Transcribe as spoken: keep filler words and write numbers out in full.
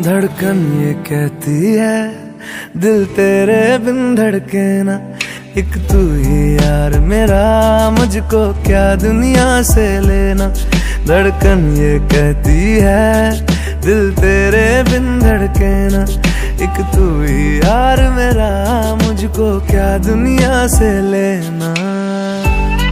धड़कन ये कहती है दिल तेरे बिन धड़के ना, एक तू ही यार मेरा, मुझको क्या दुनिया से लेना। धड़कन ये कहती है दिल तेरे बिन धड़के ना, एक तू ही यार मेरा, मुझको क्या दुनिया से लेना।